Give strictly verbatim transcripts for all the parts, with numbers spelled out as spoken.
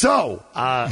So, uh,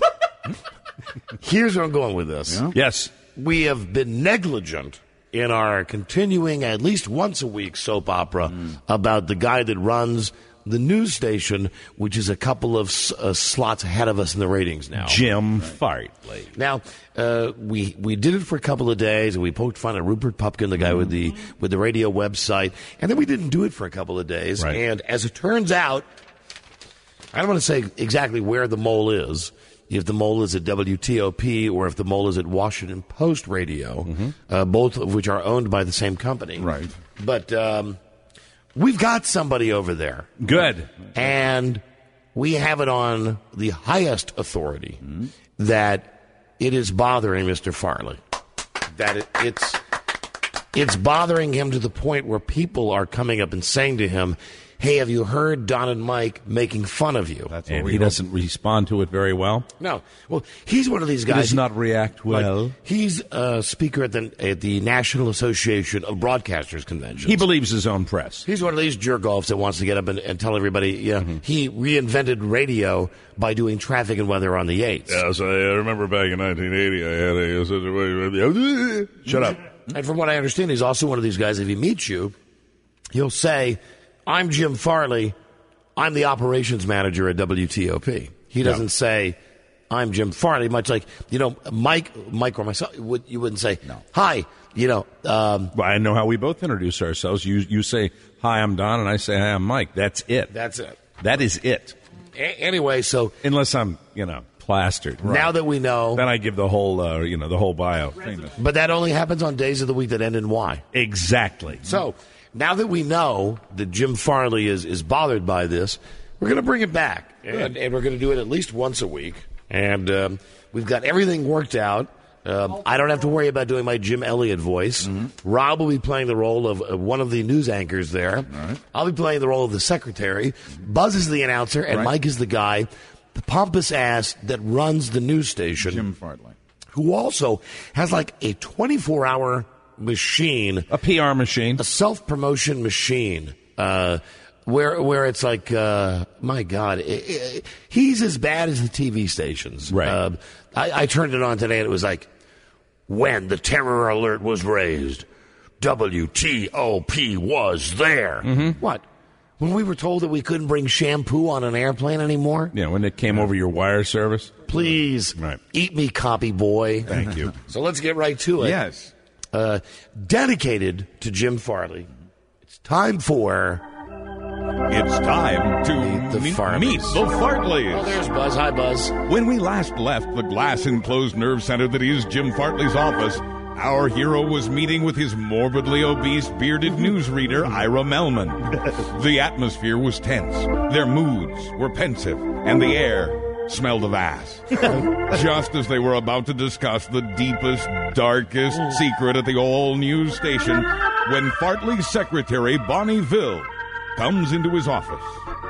here's where I'm going with this. Yeah? Yes. We have been negligent in our continuing at least once a week soap opera mm. about the guy that runs the news station, which is a couple of uh, slots ahead of us in the ratings now. Jim right. Fartley. Now, uh, we we did it for a couple of days, and we poked fun at Rupert Pupkin, the guy mm. with the with the radio website, and then we didn't do it for a couple of days. Right. And as it turns out, I don't want to say exactly where the mole is, if the mole is at W T O P or if the mole is at Washington Post Radio, mm-hmm. uh, both of which are owned by the same company. Right. But um, we've got somebody over there. Good. And we have it on the highest authority mm-hmm. that it is bothering Mister Farley. That it, it's it's bothering him to the point where people are coming up and saying to him, hey, have you heard Don and Mike making fun of you? That's and he hope. doesn't respond to it very well? No. Well, he's one of these guys. He does not react well. Like, he's a speaker at the, at the National Association of Broadcasters Convention. He believes his own press. He's one of these jerk-offs that wants to get up and, and tell everybody, you know, mm-hmm. he reinvented radio by doing traffic and weather on the eights. Yes, I remember back in nineteen eighty, I had a... Shut up. And from what I understand, he's also one of these guys, if he meets you, he'll say, I'm Jim Farley. I'm the operations manager at W T O P. He doesn't no. say, I'm Jim Farley, much like, you know, Mike Mike or myself, would, you wouldn't say, no. hi, you know. Um, well, I know how we both introduce ourselves. You you say, hi, I'm Don, and I say, hi, I'm Mike. That's it. That's it. That is it. A- anyway, so. Unless I'm, you know, plastered. Right. Now that we know. Then I give the whole, uh, you know, the whole bio. But that only happens on days of the week that end in Y. Exactly. So. Now that we know that Jim Farley is, is bothered by this, we're going to bring it back. And, and we're going to do it at least once a week. And um, we've got everything worked out. Um, I don't have to worry about doing my Jim Elliott voice. Mm-hmm. Rob will be playing the role of uh, one of the news anchors there. All right. I'll be playing the role of the secretary. Buzz is the announcer, and right. Mike is the guy, the pompous ass that runs the news station. Jim Farley. Who also has like a twenty-four hour machine, a P R machine, a self-promotion machine, uh, where where it's like, uh, my God, it, it, he's as bad as the T V stations. Right. Uh, I, I turned it on today, and it was like, when the terror alert was raised, W T O P was there. Mm-hmm. What? When we were told that we couldn't bring shampoo on an airplane anymore? Yeah, when it came over your wire service? Please, right. Eat me, copy boy. Thank you. So let's get right to it. Yes. Uh, dedicated to Jim Farley. It's time for... It's time to meet the Farleys. Meet the Fartleys. Oh, there's Buzz. Hi, Buzz. When we last left the glass-enclosed nerve center that is Jim Fartley's office, our hero was meeting with his morbidly obese, bearded newsreader, Ira Melman. The atmosphere was tense. Their moods were pensive, and the air smelled of ass. Just as they were about to discuss the deepest, darkest secret at the all-news station, when Fartley's secretary, Bonnie Ville, comes into his office.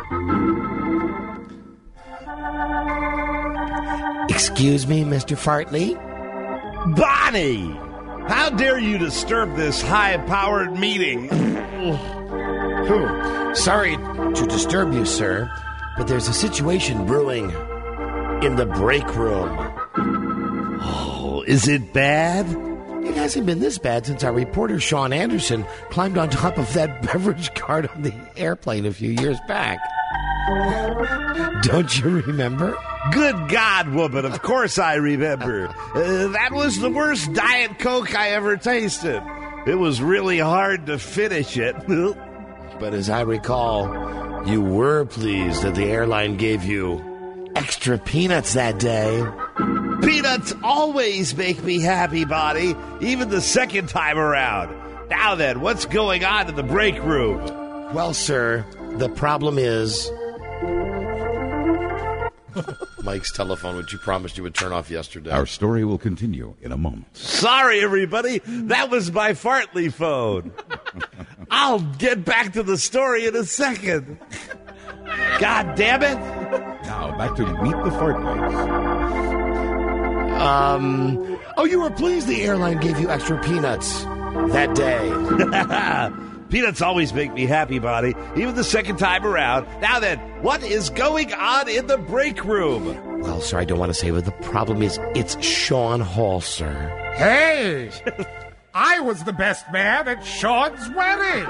Excuse me, Mister Fartley? Bonnie! How dare you disturb this high-powered meeting? Sorry to disturb you, sir, but there's a situation brewing in the break room. Oh, is it bad? It hasn't been this bad since our reporter, Sean Anderson, climbed on top of that beverage cart on the airplane a few years back. Don't you remember? Good God, woman, of course I remember. Uh, that was the worst Diet Coke I ever tasted. It was really hard to finish it. But as I recall, you were pleased that the airline gave you extra peanuts that day. Peanuts always make me happy, Bonnie, even the second time around. Now then, what's going on in the break room? Well, sir, the problem is... Mike's telephone, which you promised you would turn off yesterday. Our story will continue in a moment. Sorry, everybody. That was my Fartley phone. I'll get back to the story in a second. God damn it. Now, back to Meet the Fartleys. Um, oh, you were pleased the airline gave you extra peanuts that day. Peanuts always make me happy, buddy, even the second time around. Now then, what is going on in the break room? Well, sir, I don't want to say, but the problem is it's Sean Hall, sir. Hey! I was the best man at Sean's wedding.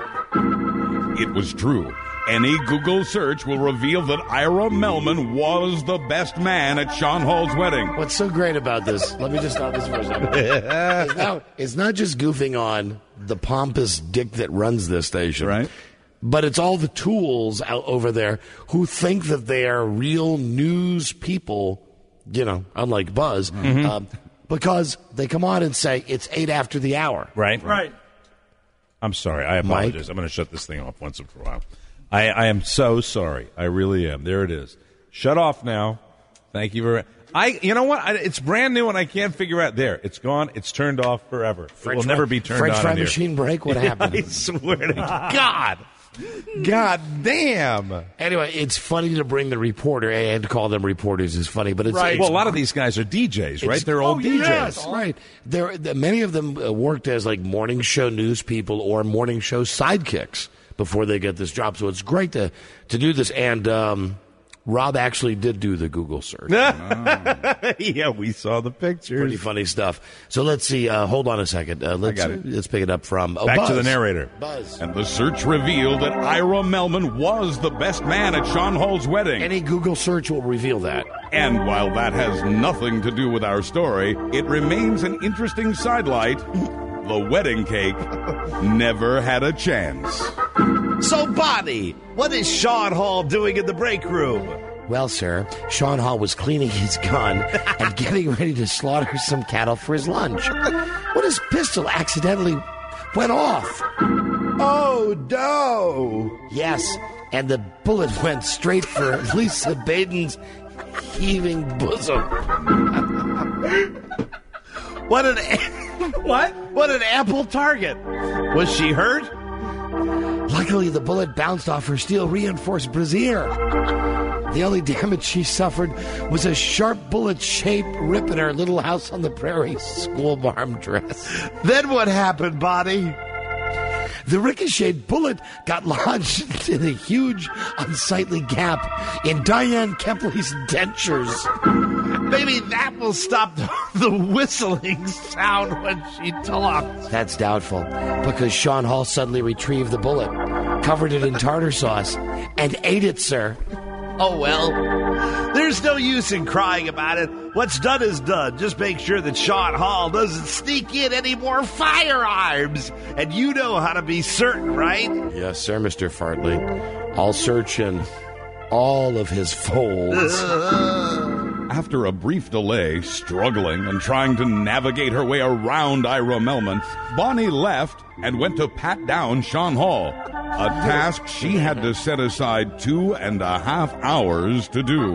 It was true. Any Google search will reveal that Ira Melman was the best man at Sean Hall's wedding. What's so great about this? Let me just stop this for a second. it's, now, it's not just goofing on the pompous dick that runs this station, Right. but it's all the tools out over there who think that they are real news people, you know, unlike Buzz, Mm-hmm. um, because they come on and say it's eight after the hour. Right? Right. I'm sorry. I apologize. Mike? I'm going to shut this thing off once and for a while. I, I am so sorry. I really am. There it is. Shut off now. Thank you very I. You know what? I, it's brand new and I can't figure out. There. It's gone. It's turned off forever. It will never be turned French on. fry in here. machine break? What happened? I swear to God. God damn. Anyway, it's funny to bring the reporter and call them reporters is funny, but it's, Right. it's Well, a lot of these guys are D Js, right? It's- They're old Oh, D Js. yes. right. There, the- many of them uh, worked as like morning show news people or morning show sidekicks before they get this job. So it's great to to do this. And um, Rob actually did do the Google search. Yeah, we saw the pictures. Pretty funny stuff. So let's see. Uh, hold on a second. Uh, let's got it. let's pick it up from oh, Back Buzz. to the narrator. Buzz. And the search revealed that Ira Melman was the best man at Sean Hall's wedding. Any Google search will reveal that. And while that has nothing to do with our story, it remains an interesting sidelight. The wedding cake never had a chance. So, Bonnie, what is Sean Hall doing in the break room? Well, sir, Sean Hall was cleaning his gun and getting ready to slaughter some cattle for his lunch when his pistol accidentally went off. Oh, no. Yes, and the bullet went straight for Lisa Baden's heaving bosom. What an what? What an ample target. Was she hurt? Luckily, the bullet bounced off her steel-reinforced brassiere. The only damage she suffered was a sharp bullet-shaped rip in her little house on the prairie school marm dress. Then what happened, Bonnie? The ricocheted bullet got lodged in a huge, unsightly gap in Diane Kempley's dentures. Maybe that will stop the, the whistling sound when she talks. That's doubtful, because Sean Hall suddenly retrieved the bullet, covered it in tartar sauce, and ate it, sir. Oh, well. There's no use in crying about it. What's done is done. Just make sure that Sean Hall doesn't sneak in any more firearms. And you know how to be certain, right? Yes, sir, Mister Fartley. I'll search in all of his folds. After a brief delay, struggling and trying to navigate her way around Ira Melman, Bonnie left and went to pat down Sean Hall, a task she had to set aside two and a half hours to do.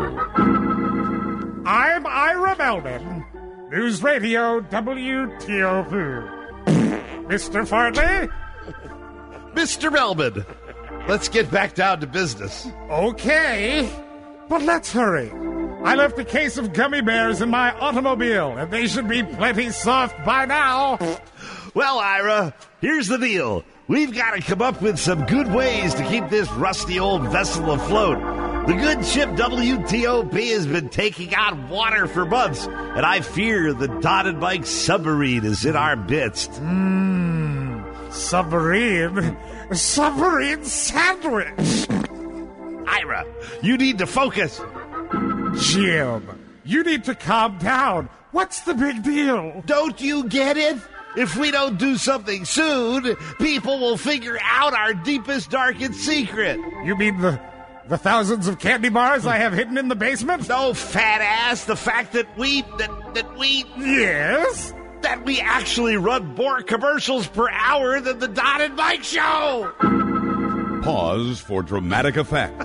I'm Ira Melman, News Radio W T O V. Mister Fartley? Mister Melman, let's get back down to business. Okay, but let's hurry. I left a case of gummy bears in my automobile, and they should be plenty soft by now. Well, Ira, here's the deal. We've got to come up with some good ways to keep this rusty old vessel afloat. The good ship W T O P has been taking on water for months, and I fear the Dotted Mike submarine is in our midst. Mmm, submarine. Submarine sandwich. Ira, you need to focus. Jim, you need to calm down. What's the big deal? Don't you get it? If we don't do something soon, people will figure out our deepest, darkest secret. You mean the the thousands of candy bars I have hidden in the basement? No, fat ass, the fact that we, that, that we, Yes? that we actually run more commercials per hour than the Dotted Mike Show. Pause for dramatic effect.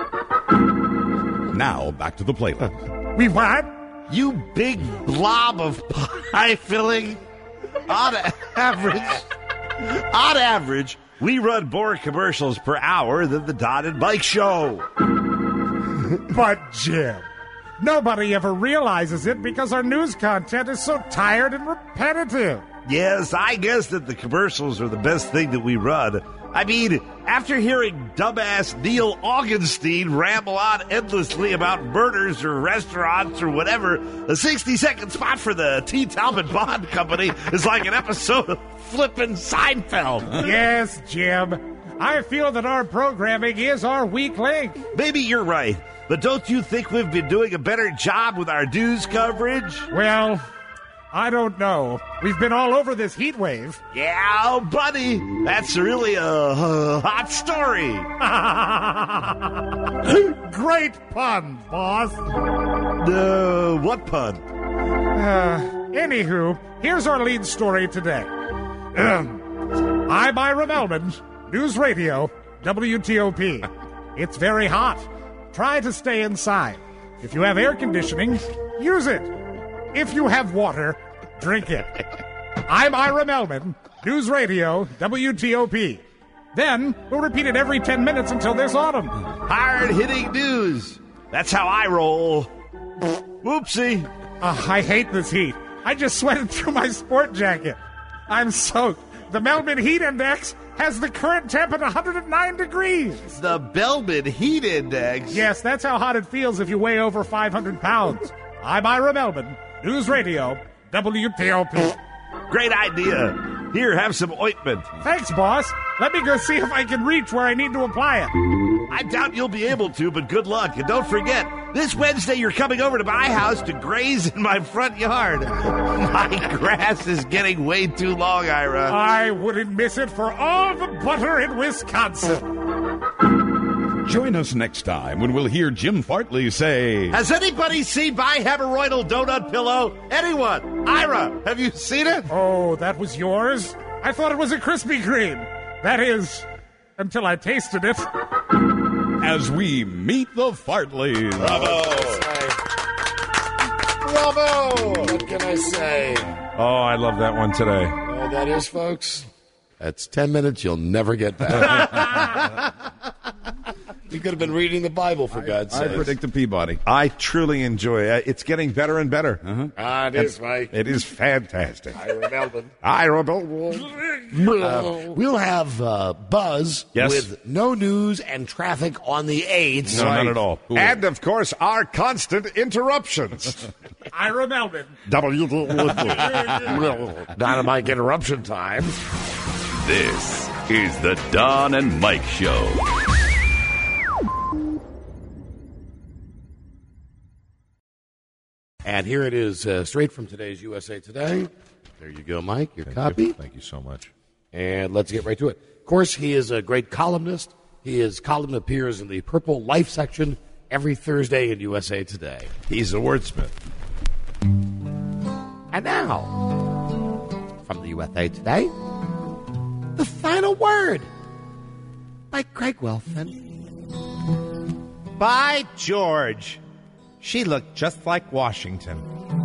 Now, back to the playlist. We what? You big blob of pie filling. On average, on average, we run more commercials per hour than the Dotted Mike Show. But, Jim, nobody ever realizes it because our news content is so tired and repetitive. Yes, I guess that the commercials are the best thing that we run, I mean, after hearing dumbass Neil Augenstein ramble on endlessly about murders or restaurants or whatever, a sixty-second spot for the T. Talbot Bond Company is like an episode of flippin' Seinfeld. Yes, Jim. I feel that our programming is our weak link. Maybe you're right, but don't you think we've been doing a better job with our news coverage? Well, I don't know. We've been all over this heat wave. Yeah, buddy. That's really a, a hot story. Great pun, boss. Uh, what pun? Uh, anywho, here's our lead story today. I'm Ira Melman, News Radio, W T O P. It's very hot. Try to stay inside. If you have air conditioning, use it. If you have water, drink it. I'm Ira Melman, News Radio, W T O P. Then, we'll repeat it every ten minutes until this autumn. Hard-hitting news. That's how I roll. Whoopsie. Uh, I hate this heat. I just sweated through my sport jacket. I'm soaked. The Melman Heat Index has the current temp at one hundred nine degrees. The Melman Heat Index? Yes, that's how hot it feels if you weigh over five hundred pounds. I'm Ira Melman, News Radio, W T O P. Great idea. Here, have some ointment. Thanks, boss. Let me go see if I can reach where I need to apply it. I doubt you'll be able to, but good luck. And don't forget, this Wednesday you're coming over to my house to graze in my front yard. My grass is getting way too long, Ira. I wouldn't miss it for all the butter in Wisconsin. Join us next time when we'll hear Jim Fartley say, Has anybody seen my hemorrhoidal donut pillow? Anyone? Ira, have you seen it? Oh, that was yours? I thought it was a Krispy Kreme. That is, until I tasted it. as we meet the Fartleys. Bravo! Bravo! What can I say? Oh, I love that one today. Oh, that is, folks. That's ten minutes you'll never get back. You could have been reading the Bible, for God's sake. I predict a Peabody. I truly enjoy it. It's getting better and better. Uh-huh. Ah, it is, Mike. It is fantastic. Ira Melvin. Ira Melvin. Uh, we'll have uh, Buzz Yes. with no news and traffic on the eighth. No, not at all. Cool. And, of course, our constant interruptions. Ira Melvin. W. Dynamite interruption time. This is the Don and Mike Show. And here it is, uh, straight from today's U S A Today. There you go, Mike, your Thank copy. you. Thank you so much. And let's get right to it. Of course, he is a great columnist. His column appears in the Purple Life section every Thursday in U S A Today. He's a wordsmith. And now, from the U S A Today, The Final Word by Craig Welfin. By George. She looked just like Washington.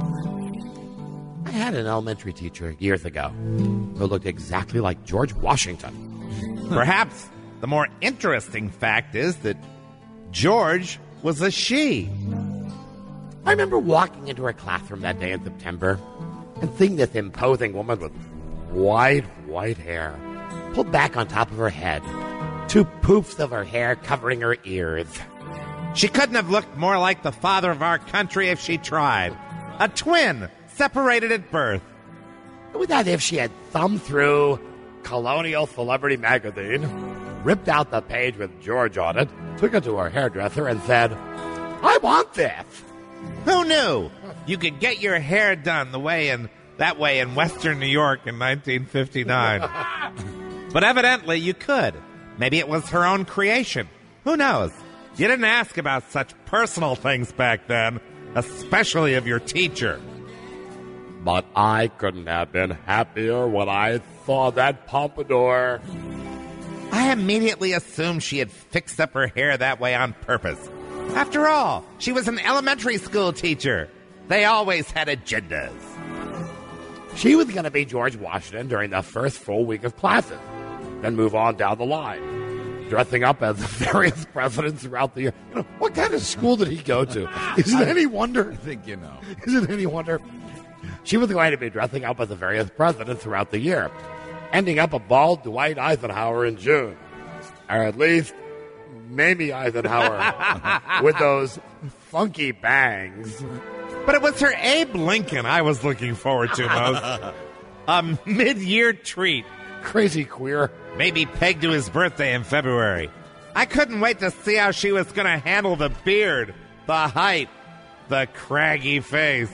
I had an elementary teacher years ago who looked exactly like George Washington. Perhaps the more interesting fact is that George was a she. I remember walking into her classroom that day in September and seeing this imposing woman with white, white hair pulled back on top of her head, two poofs of her hair covering her ears. She couldn't have looked more like the father of our country if she tried. A twin, separated at birth. It was as if she had thumbed through Colonial Celebrity Magazine, ripped out the page with George on it, took it to her hairdresser, and said, I want this. Who knew you could get your hair done the way in that way in Western New York in nineteen fifty-nine? But evidently you could. Maybe it was her own creation. Who knows? You didn't ask about such personal things back then, especially of your teacher. But I couldn't have been happier when I saw that pompadour. I immediately assumed she had fixed up her hair that way on purpose. After all, she was an elementary school teacher. They always had agendas. She was going to be George Washington during the first full week of classes, then move on down the line, dressing up as various presidents throughout the year. You know, what kind of school did he go to? Is it any wonder? I think you know. Is it any wonder? She was going to be dressing up as the various presidents throughout the year. ending up a bald Dwight Eisenhower in June. Or at least Mamie Eisenhower with those funky bangs. But it was her Abe Lincoln I was looking forward to most. A mid-year treat. Crazy queer. Maybe pegged to his birthday in February. I couldn't wait to see how she was going to handle the beard, the height, the craggy face.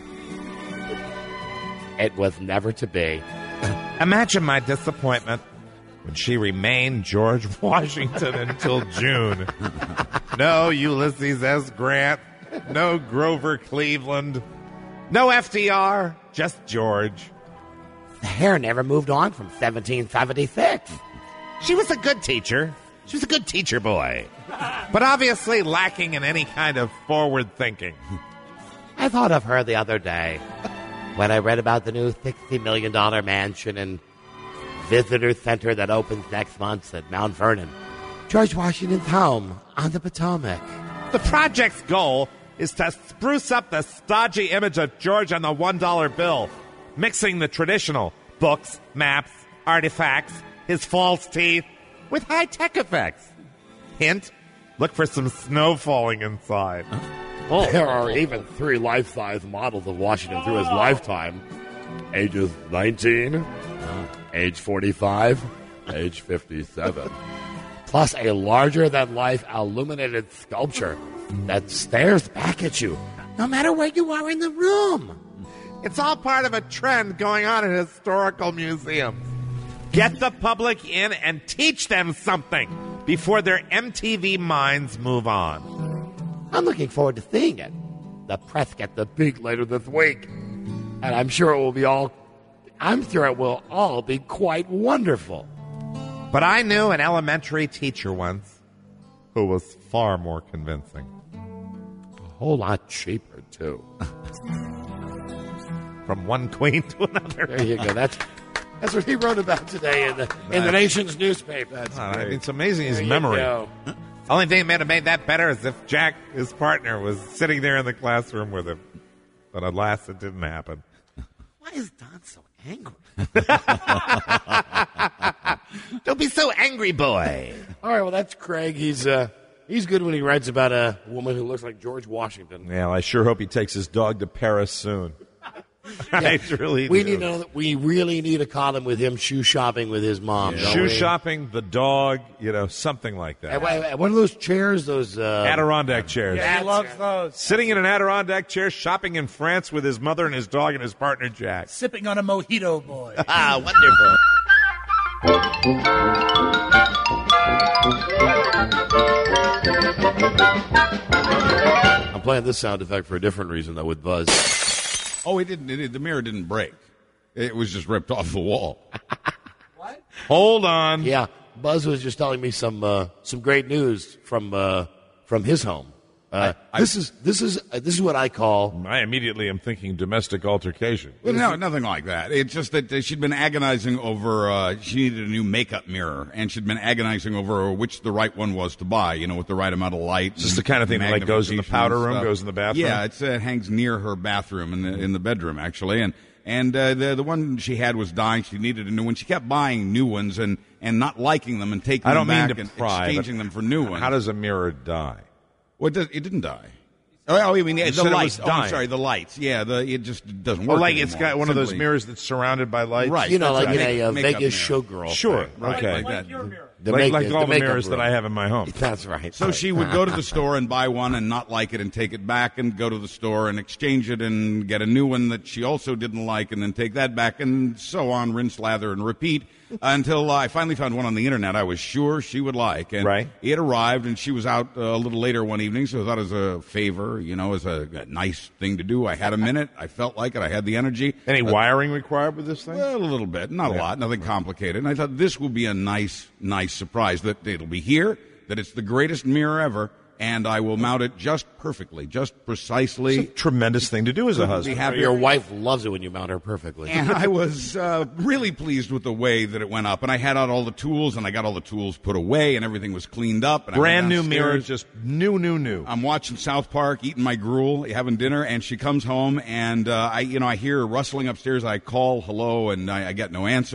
It was never to be. Imagine my disappointment when she remained George Washington until June. No Ulysses S. Grant. No Grover Cleveland. No F D R. Just George. The hair never moved on from seventeen seventy-six. She was a good teacher. She was a good teacher boy. But obviously lacking in any kind of forward thinking. I thought of her the other day when I read about the new sixty million dollars mansion and visitor center that opens next month at Mount Vernon. George Washington's home on the Potomac. The project's goal is to spruce up the stodgy image of George on the one dollar bill, mixing the traditional books, maps, artifacts, his false teeth, with high-tech effects. Hint, look for some snow falling inside. Oh. There are even three life-size models of Washington through his lifetime. Ages nineteen, age forty-five, age fifty-seven. Plus a larger-than-life illuminated sculpture that stares back at you, no matter where you are in the room. It's all part of a trend going on in historical museums. Get the public in and teach them something before their M T V minds move on. I'm looking forward to seeing it. The press gets the big later this week. And I'm sure it will be all, I'm sure it will all be quite wonderful. But I knew an elementary teacher once who was far more convincing. A whole lot cheaper, too. From one queen to another. There you go. That's that's what he wrote about today in the in the nation's newspaper. That's I great. mean, it's amazing his There you memory. go. Only thing that might have made that better is if Jack, his partner, was sitting there in the classroom with him. But alas, it didn't happen. Why is Don so angry? Don't be so angry, boy. All right, well, that's Craig. He's uh, he's good when he writes about a woman who looks like George Washington. Yeah, well, I sure hope he takes his dog to Paris soon. I really We do. need to know that we really need a column with him shoe shopping with his mom. don't Shoe we? shopping, the dog, you know, something like that. And wait, wait, one of those chairs, those uh, Adirondack chairs. Yeah, he loves those. Sitting in an Adirondack chair, shopping in France with his mother and his dog and his partner Jack. Sipping on a mojito, boy. Ah, wonderful. I'm playing this sound effect for a different reason, though, with Buzz. Oh, it didn't. It, the mirror didn't break. It was just ripped off the wall. Hold on. Yeah, Buzz was just telling me some uh, some great news from uh, from his home. Uh, I- this is this is uh, this is what I call I immediately am thinking domestic altercation. Well, no, nothing like that. It's just that uh, she'd been agonizing over. Uh, she needed a new makeup mirror, and she'd been agonizing over which the right one was to buy. You know, with the right amount of light. Is this the kind of thing that, like, goes in the magnification and powder room, stuff. goes in the bathroom? Yeah, it's, uh, it hangs near her bathroom in the in the bedroom actually, and and uh, the the one she had was dying. She needed a new one. She kept buying new ones and and not liking them and taking I don't them mean back to and pry, exchanging but them for new ones. How does a mirror die? Well, it, does, it didn't die. Oh, oh, you mean You the said it lights? was Oh, I'm dying. sorry, the lights. Yeah, the it just doesn't Oh, work. like it's anymore. got one of those Simply- mirrors that's surrounded by lights? Right. you know That's like in right. a uh, Make- makeup Vegas mirror. showgirl. Sure. thing, right? Okay. Like that. The like make- like all the makeup mirrors that room. I have in my home. That's right. So she would go to the store and buy one and not like it and take it back and go to the store and exchange it and get a new one that she also didn't like and then take that back and so on, rinse, lather, and repeat until I finally found one on the internet I was sure she would like. And Right. it arrived and she was out uh, a little later one evening, so I thought as a favor, you know, as a, a nice thing to do. I had a minute. I felt like it. I had the energy. Any Uh, wiring required with this thing? Well, a little bit, not a lot, nothing complicated. And I thought this will be a nice, nice surprise that it'll be here, that it's the greatest mirror ever, and I will mount it just perfectly, just precisely. It's a tremendous thing to do as a Couldn't be husband. happier. Your wife loves it when you mount her perfectly. And I was uh, really pleased with the way that it went up. And I had out all the tools, and I got all the tools put away, and everything was cleaned up. And I Brand went new mirror, downstairs. just new, new, new. I'm watching South Park, eating my gruel, having dinner, and she comes home, and uh, I, you know, I hear her rustling upstairs. I call hello, and I, I get no answer.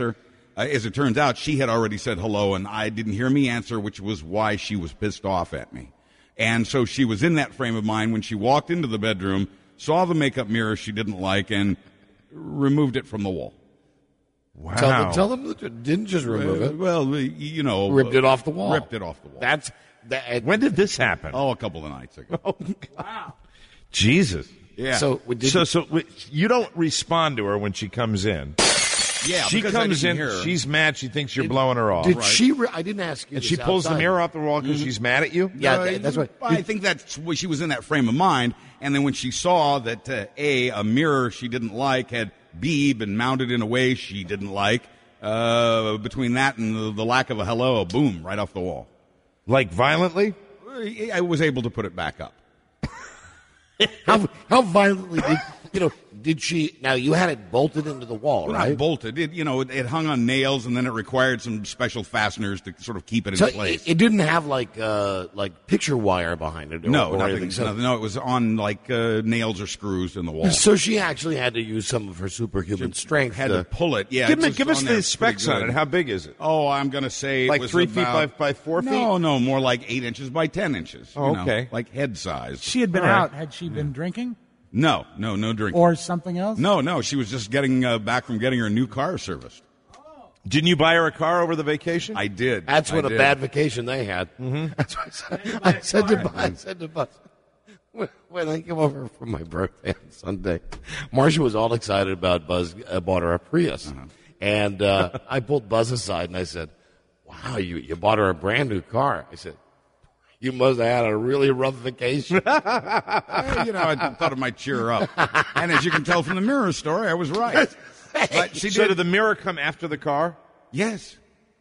uh, as it turns out, she had already said hello, and I didn't hear me answer, which was why she was pissed off at me. And so she was in that frame of mind when she walked into the bedroom, saw the makeup mirror she didn't like, and removed it from the wall. Wow. Tell them, tell them that you didn't just remove Uh, it. well, you know. Ripped it off the wall. Ripped it off the wall. That's that. When did this happen? Oh, a couple of nights ago. Oh, wow. Jesus. Yeah. So, did So, you- so w- you don't respond to her when she comes in. yeah, She because I comes didn't in, hear her. she's mad, she thinks you're blowing her off. did she? Re- I didn't ask you. and this she pulls the outside. mirror off the wall because she's mad at you? Yeah, Uh, that- that's what. I think that's when she was in that frame of mind, and then when she saw that uh, a a mirror she didn't like had B been mounted in a way she didn't like, uh, between that and the, the lack of a hello, boom, right off the wall. Like violently? I was able to put it back up. How how violently did you know? Did she? Now you had it bolted into the wall, Well, right? Not bolted. It, you know, it, it hung on nails, and then it required some special fasteners to sort of keep it in so place. it, it didn't have like uh, like picture wire behind it. Or, no, or nothing, anything. So, no, no, it was on like uh, nails or screws in the wall. so she actually had to use some of her superhuman strength. Had to, to pull it. Yeah, give it me, was give us on there the specs pretty on it. good. How big is it? Oh, I'm going to say it Like was three feet about- by- by four feet? No, no, more like eight inches by ten inches. Oh, you know, okay. like head size. She had been All right. out. Had she been drinking No, no, no drinking. or something else? no, no, she was just getting uh, back from getting her new car serviced. Didn't you buy her a car over the vacation? I did. That's I what a did. bad vacation they had. Mm-hmm. That's what I said. I said to Buzz. I said to Buzz when, when I came over for my birthday on Sunday. Marcia was all excited about Buzz. Uh, bought her a Prius, Uh-huh. and uh, I pulled Buzz aside and I said, "Wow, you you bought her a brand new car." I said, "You must have had a really rough vacation." Eh, you know, I thought it might cheer her up. And as you can tell from the mirror story, I was right. But she so did. did the mirror come after the car? Yes.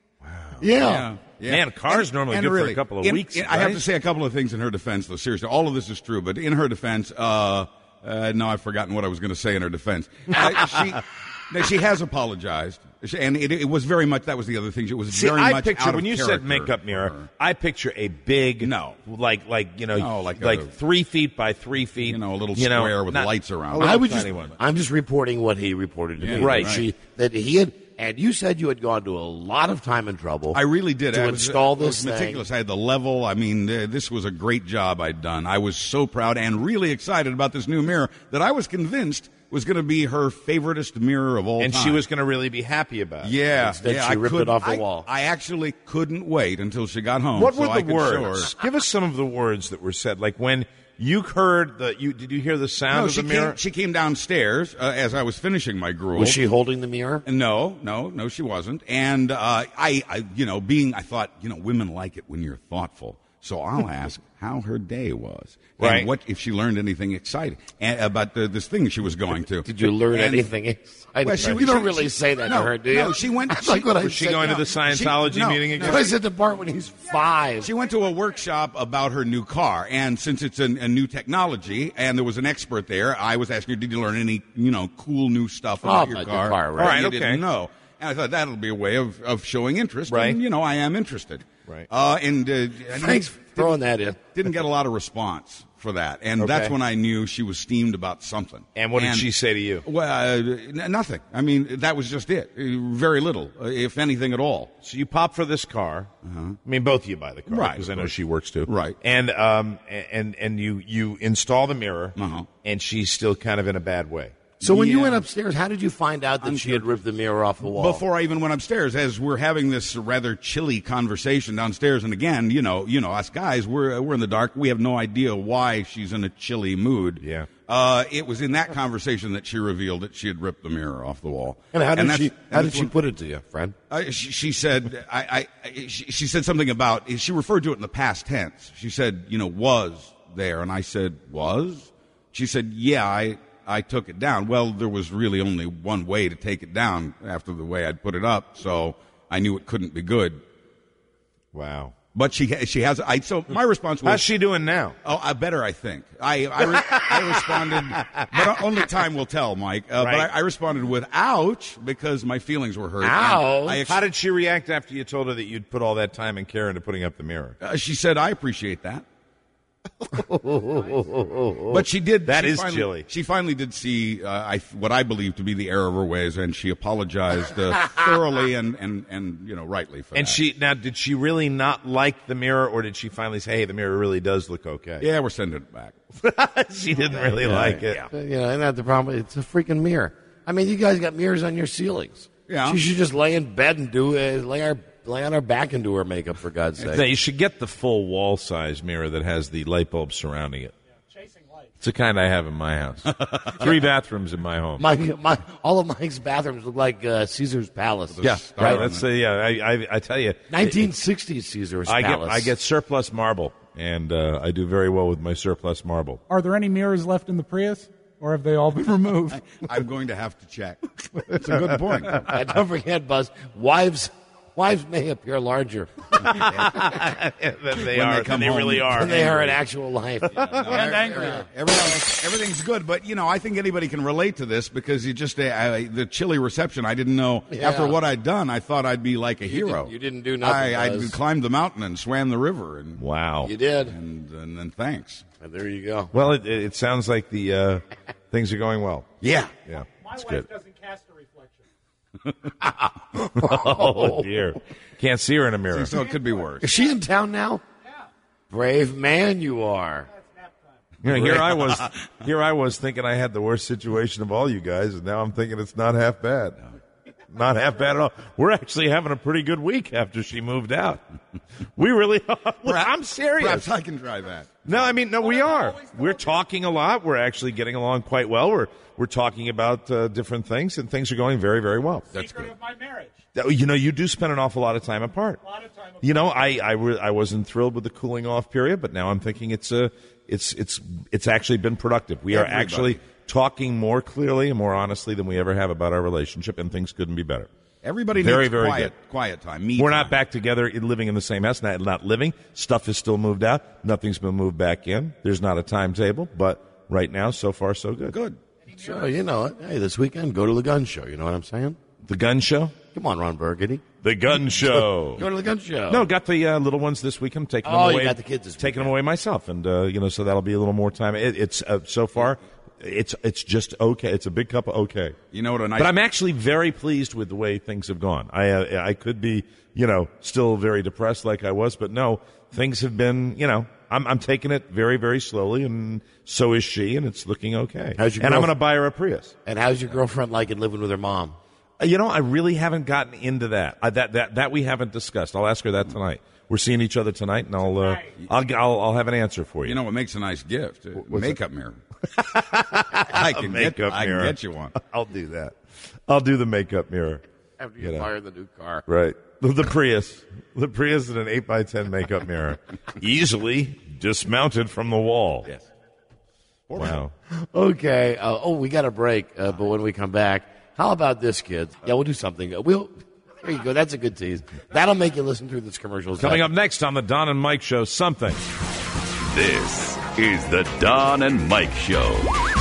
Yeah. Yeah. Man, cars normally good for a couple of in- weeks, in- I have right? to say a couple of things in her defense, though. Seriously, all of this is true, but in her defense, uh, uh, no, I've forgotten what I was going to say in her defense. Uh, she, no, she has apologized, She- and it, it was very much. That was the other thing. It was See, very I much picture out of when you said character makeup for mirror, her. I picture a big, No. like like you know, No, like like a- three feet by three feet, You know, a little you know, square with not- lights around a it. I little was just, tiny one. I'm just reporting what he reported to Yeah, me. right. That She, that he had, and you said you had gone to a lot of time and trouble. I really did. to I was, install I was this thing. meticulous. I had the level. I mean, uh, this was a great job I'd done. I was so proud and really excited about this new mirror that I was convinced was going to be her favoriteest mirror of all and time. she was going to really be happy about it. Yeah, Instead, yeah, she I ripped could- it off the I- wall. I actually couldn't wait until she got home. What so were I the could show words? her. Give us some of the words that were said. Like when you heard the, you did you hear the sound No, of she the mirror? came, she came downstairs uh, as I was finishing my gruel. Was she holding the mirror? No, no, no, she wasn't. And uh, I, I, you know, being, I thought, you know, women like it when you're thoughtful. So I'll ask how her day was, Right. and what if she learned anything exciting and, about the, this thing she was going to. Did you learn And- anything exciting? Well, she- you don't she- really she- say that no, to her, do you? no, she went- That's like she- what I was she said. going to the She- Scientology no, meeting no. again? I said the part when he's five. She went to a workshop about her new car, and since it's an, a new technology, and there was an expert there, I was asking her, "Did you learn any, you know, cool new stuff about Oh, your about your car?" car, right. that All right, you okay. didn't know. And I thought that'll be a way of, of showing interest. Right. And, you know, I am interested. Right. Uh, and uh, Thanks for throwing that in. Didn't get a lot of response for that, and Okay. that's when I knew she was steamed about something. And what did she say to you? Well, uh, n- nothing. I mean, that was just it. Uh, Very little, uh, if anything at all. So you pop for this car. I mean, both of you buy the car, Right, Because of I know course. she works too. Right. And um and and you you install the mirror, Uh-huh. and she's still kind of in a bad way. So when you Yeah. went upstairs, how did you find out that she had ripped the mirror off the wall? Before I even went upstairs, as we're having this rather chilly conversation downstairs, and again, you know, you know, us guys, we're we're in the dark. We have no idea why she's in a chilly mood. Yeah. Uh, it was in that conversation that she revealed that she had ripped the mirror off the wall. And how did that's- she? and How did that's she when- put it to you, friend? Uh, she, she said, I, I, I she, she said something about, she referred to it in the past tense. She said, you know, was there. And I said, was? She said, yeah, I, I took it down. Well, there was really only one way to take it down after the way I'd put it up. So I knew it couldn't be good. Wow. But she, she has, I, so my response was, How's she doing now? oh, I better, I think. I, I, re- I responded, but only time will tell, Mike. Uh, Right. But I, I responded with, ouch, because my feelings were hurt. Ouch. And I ex- How did she react after you told her that you'd put all that time and care into putting up the mirror? uh, she said, I appreciate that. But she did. That she is finally, chilly. She finally did see uh, I, what I believe to be the error of her ways, and she apologized uh, thoroughly and, and, and you know rightly for And that. she now did she really not like the mirror, or did she finally say, "Hey, the mirror really does look okay"? Yeah, we're sending it back. She didn't really like it. You know, isn't that the problem? It's a freaking mirror. I mean, you guys got mirrors on your ceilings. Yeah. She should just lay in bed and do it, lay her lay on her back and do her makeup, for God's sake. No, you should get the full wall size mirror that has the light bulb surrounding it. It's the kind I have in my house. Three bathrooms in my home. My, my, all of Mike's bathrooms look like uh, Caesar's Palace. Yeah, right. That's uh, yeah. I, I I tell you, nineteen sixties Caesar's I get Palace. I get surplus marble, and uh, I do very well with my surplus marble. Are there any mirrors left in the Prius, or have they all been removed? I'm going to have to check. That's a good point. And don't forget, Buzz, wives wives may appear larger they When are. they They, come they home. really are. than they are in actual life. And angrier. Everything, everything's good, but you know, I think anybody can relate to this because you just uh, I, the chilly reception. I didn't know Yeah. after what I'd done. I thought I'd be like a hero. didn't- you didn't do nothing, I, I Buzz. climbed the mountain and swam the river, and Wow. You did. and and then thanks. And there you go. Well, it, it sounds like the uh, things are going well. Yeah, Yeah, My that's wife good. doesn't cast a reflection. Oh dear, can't see her in a mirror. so it could be worse. Is she in town now? Yeah. Brave man you are. You know, here I was, here I was thinking I had the worst situation of all you guys, and now I'm thinking it's not half bad. Not half bad at all. We're actually having a pretty good week after she moved out. We really are. I'm serious. Perhaps I can try that. No, I mean, no, we are. We're talking a lot. We're actually getting along quite well. We're we're talking about uh, different things, and things are going very, very well. That's good. Of my marriage. You know, you do spend an awful lot of time apart. A lot of time apart. You know, I I, re- I wasn't thrilled with the cooling off period, but now I'm thinking it's a it's it's it's actually been productive. We are Everybody. actually talking more clearly and more honestly than we ever have about our relationship, and things couldn't be better. Everybody Very, needs very quiet, good. quiet time. Me We're time. not back together, in- living in the same house. Not, not living. Stuff is still moved out. Nothing's been moved back in. There's not a timetable, but right now, so far, so good. Good. So, you know it. Hey, this weekend, go to the gun show. You know what I'm saying? The gun show. Come on, Ron Burgundy. The gun show. Go to the gun show. No, got the uh, little ones this weekend. Taking Oh, them you away. got the kids this taking them weekend. away myself, and uh, you know, so that'll be a little more time. It, it's uh, so far, it's it's just okay. It's a big cup of okay. You know what a nice. But I'm actually very pleased with the way things have gone. I uh, I could be, you know, still very depressed like I was, but no, things have been, you know, I'm I'm taking it very, very slowly, and so is she, and it's looking okay. How's your and I'm girl- going to buy her a Prius. And how's your girlfriend like it living with her mom? Uh, You know, I really haven't gotten into that. I, that that that we haven't discussed. I'll ask her that tonight. We're seeing each other tonight, and I'll uh, I'll, I'll I'll have an answer for you. You know what makes a nice gift? A What's makeup mirror. I can get. makeup I mirror. can get you one. I'll do that. I'll do the makeup mirror. After you You know. fire the new car. Right. The, the Prius. The Prius and an eight by ten makeup mirror. Easily dismounted from the wall. Yes. Wow. Okay. Uh, oh, we got a break, uh, but when we come back, how about this, kids? Yeah, we'll do something. Uh, We'll. There you go. That's a good tease. That'll make you listen through this commercial. Coming up next on the Don and Mike Show, something. This is the Don and Mike Show.